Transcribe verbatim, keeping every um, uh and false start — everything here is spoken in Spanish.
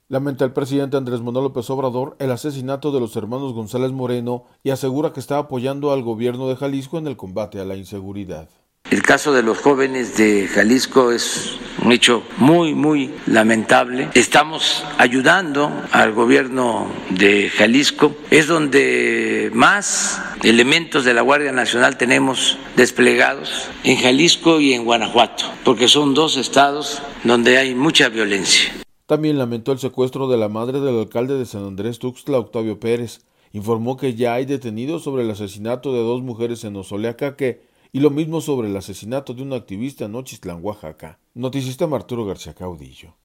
Lamenta el presidente Andrés Manuel López Obrador el asesinato de los hermanos González Moreno y asegura que está apoyando al gobierno de Jalisco en el combate a la inseguridad. El caso de los jóvenes de Jalisco es un hecho muy, muy lamentable. Estamos ayudando al gobierno de Jalisco. Es donde más elementos de la Guardia Nacional tenemos desplegados, en Jalisco y en Guanajuato, porque son dos estados donde hay mucha violencia. También lamentó el secuestro de la madre del alcalde de San Andrés Tuxtla, Octavio Pérez. Informó que ya hay detenidos sobre el asesinato de dos mujeres en Ozoleacaque y lo mismo sobre el asesinato de un activista en Nochistlán, Oaxaca. Noticista Arturo García Caudillo.